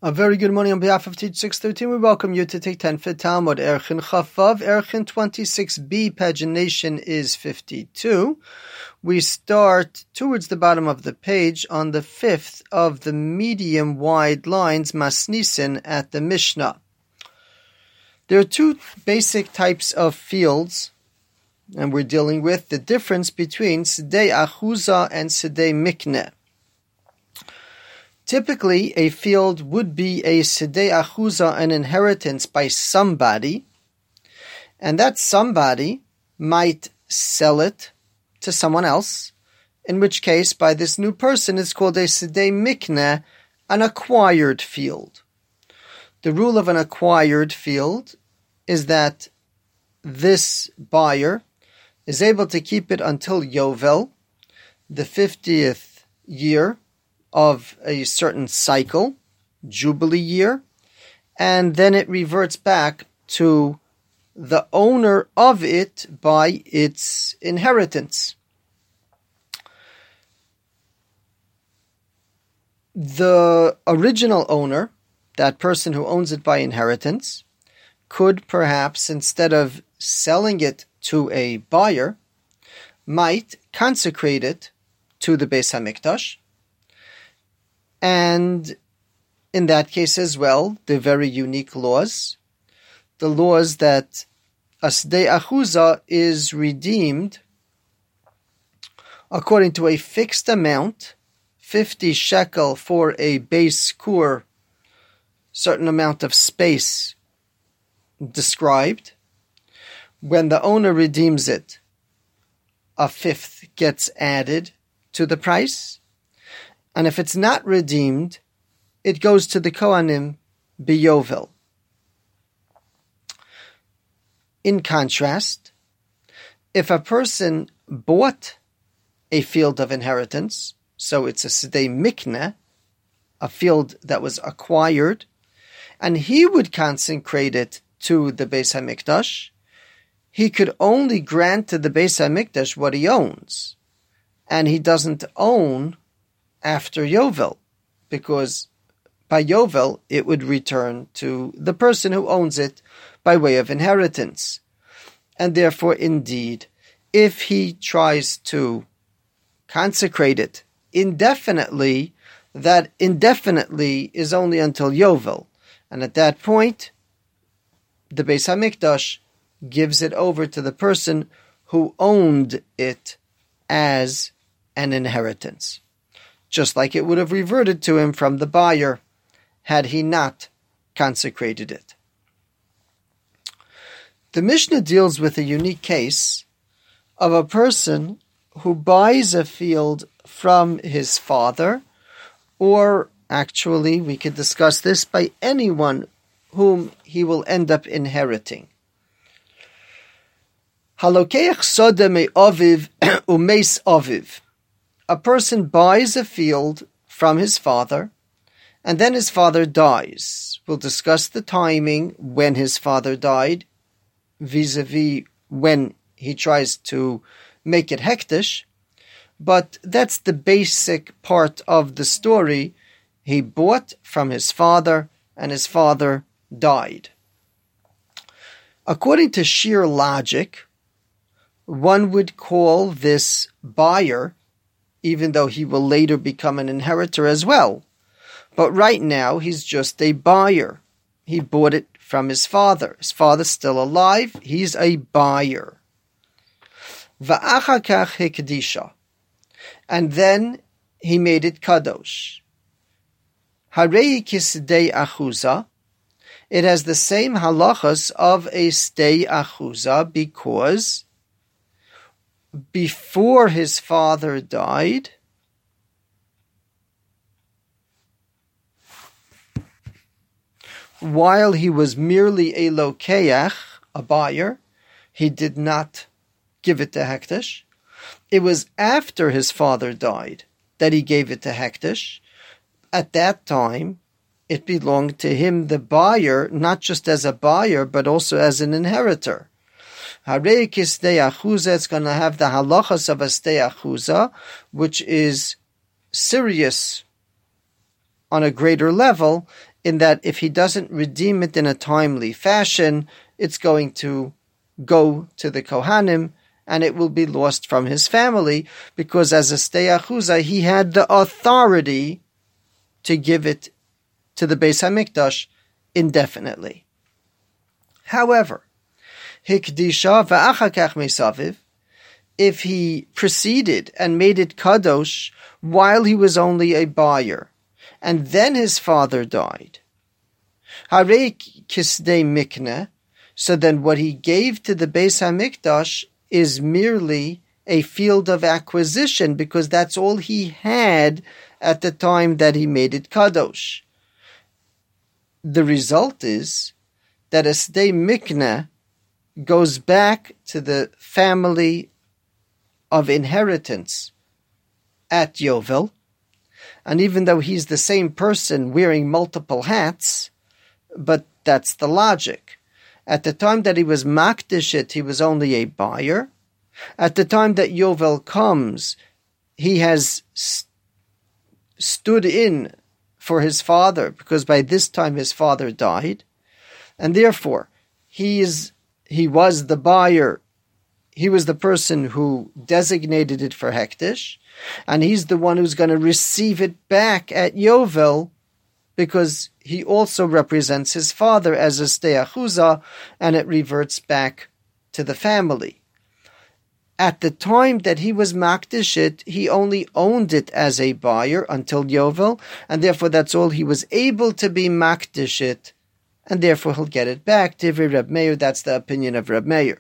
A very good morning on behalf of Teach 613. We welcome you to take 10 for Talmud. Erchin Chavav, Erchin 26b, pagination is 52. We start towards the bottom of the page on the fifth of the medium wide lines, Masnisin, at the Mishnah. There are two basic types of fields, and we're dealing with the difference between Sedei Achuza and Sedei Mikneh. Typically, a field would be a Sedei Achuza, an inheritance by somebody, and that somebody might sell it to someone else, in which case, by this new person, it's called a Sedei Mikneh, an acquired field. The rule of an acquired field is that this buyer is able to keep it until Yovel, the 50th year of a certain cycle, Jubilee year, and then it reverts back to the owner of it by its inheritance. The original owner, that person who owns it by inheritance, could perhaps, instead of selling it to a buyer, might consecrate it to the Beis HaMikdash. And in that case as well, the very unique laws, the laws that a Sedei Achuza is redeemed according to a fixed amount, 50 shekel for a base kur, certain amount of space described. When the owner redeems it, a fifth gets added to the price. And if it's not redeemed, it goes to the Kohanim B'Yovel. In contrast, if a person bought a field of inheritance, so it's a Sedei Mikneh, a field that was acquired, and he would consecrate it to the Beis HaMikdash, he could only grant to the Beis HaMikdash what he owns, and he doesn't own after Yovel, because by Yovel it would return to the person who owns it by way of inheritance. And therefore, indeed, if he tries to consecrate it indefinitely, that indefinitely is only until Yovel. And at that point, the Beis HaMikdash gives it over to the person who owned it as an inheritance, just like it would have reverted to him from the buyer had he not consecrated it. The Mishnah deals with a unique case of a person who buys a field from his father, or actually we could discuss this by anyone whom he will end up inheriting. Halokeach soda me aviv umeis aviv. A person buys a field from his father, and then his father dies. We'll discuss the timing when his father died, vis-a-vis when he tries to make it hektish, but that's the basic part of the story. He bought from his father, and his father died. According to sheer logic, one would call this buyer, even though he will later become an inheritor as well. But right now, he's just a buyer. He bought it from his father. His father's still alive. He's a buyer. Va'achakach hekdisha. And then he made it kadosh. Harei kisedei achuza. It has the same halachas of a sedei achuza because before his father died, while he was merely a lokeach, a buyer, he did not give it to hektish. It was after his father died that he gave it to hektish. At that time, it belonged to him, the buyer, not just as a buyer, but also as an inheritor. Harei kisdei achuza, it's going to have the halachas of a sedei achuza, which is serious on a greater level, in that if he doesn't redeem it in a timely fashion, it's going to go to the Kohanim, and it will be lost from his family, because as a Sdei Achuza, he had the authority to give it to the Beis HaMikdash indefinitely. However, Hikdisha v'achar kach mesaviv, if he proceeded and made it kadosh while he was only a buyer, and then his father died, harei kisdei mikneh, so then what he gave to the Beis HaMikdash is merely a field of acquisition, because that's all he had at the time that he made it kadosh. The result is that a Sdei Mikneh goes back to the family of inheritance at Yovel, and even though he's the same person wearing multiple hats, but that's the logic. At the time that he was makdish it, he was only a buyer. At the time that Yovel comes, he has stood in for his father, because by this time his father died, and therefore he was the buyer. He was the person who designated it for Hektish, and he's the one who's going to receive it back at Yovel, because he also represents his father as a Sdei Achuza, and it reverts back to the family. At the time that he was makdish it, he only owned it as a buyer until Yovel, and therefore that's all he was able to be makdish it, and therefore he'll get it back. Divrei Reb Meir, that's the opinion of Reb Meir.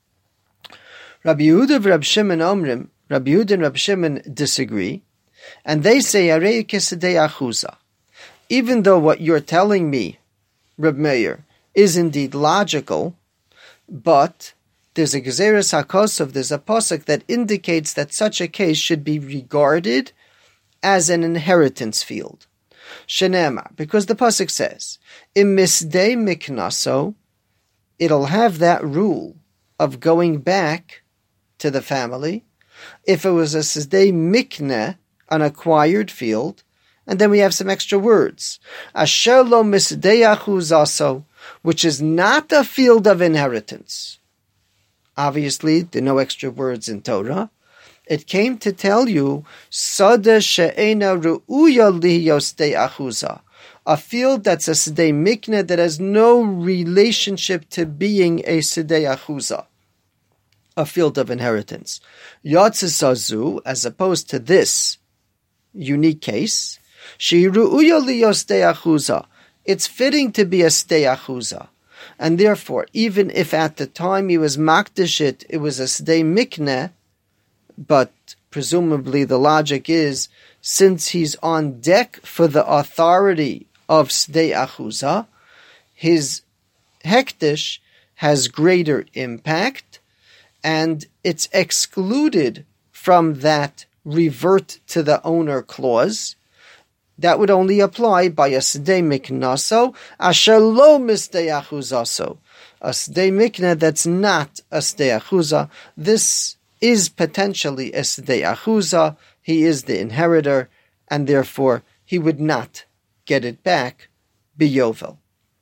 Rabbi Yehuda and Reb Shimon Omrim, Rabbi Yehuda and Reb Shimon disagree, and they say, Arei Kisedei Achuza. Even though what you're telling me, Reb Meir, is indeed logical, but there's a Gezeres HaKosov, there's a posuk that indicates that such a case should be regarded as an inheritance field. Shenema, because the pasuk says, "Im misdei miknaso," it'll have that rule of going back to the family. If it was a sdei mikneh, an acquired field, and then we have some extra words, asher lo misdei achuzaso, which is not a field of inheritance. Obviously, there are no extra words in Torah. It came to tell you, Sada she'ena ru'uya lihiyos sdei achuza, a field that's a sdei mikneh that has no relationship to being a sdei achuza, a field of inheritance. Yotzisazu, as opposed to this unique case, she ru'uya lihiyos sdei achuza, it's fitting to be a sdei achuza. And therefore, even if at the time he was makdish it, it was a sdei mikneh, but presumably the logic is, since he's on deck for the authority of sdei achuza, his hektish has greater impact, and it's excluded from that revert to the owner clause. That would only apply by a sdei miknaso, asher lo misdei achuzaso, a sdei mikneh that's not a sdei achuza. This is potentially a sdei achuza. He is the inheritor, and therefore he would not get it back biyovel.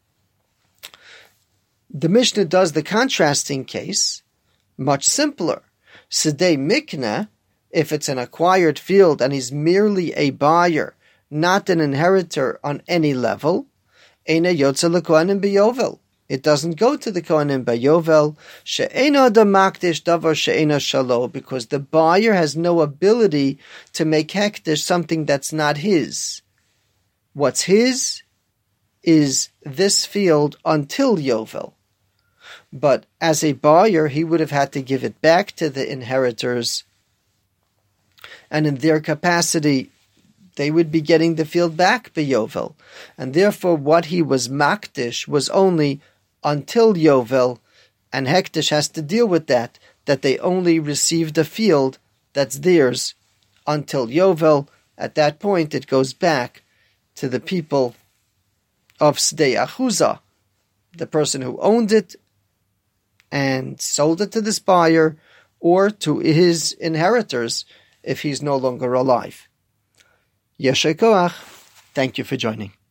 The Mishnah does the contrasting case much simpler. Sdei mikneh, if it's an acquired field and he's merely a buyer, not an inheritor on any level, Eina yotze lekohanim biyovel. It doesn't go to the kohanim biyovel. She'eino damakdish davar she'eino shalo, because the buyer has no ability to make hektish something that's not his. What's his is this field until yovel. But as a buyer, he would have had to give it back to the inheritors, and in their capacity, they would be getting the field back biyovel, and therefore what he was makdish was only until yovel, and hektish has to deal with that they only received a field that's theirs until yovel. At that point, it goes back to the people of sdei achuza, the person who owned it and sold it to this buyer, or to his inheritors if he's no longer alive. Yesher koach. Thank you for joining.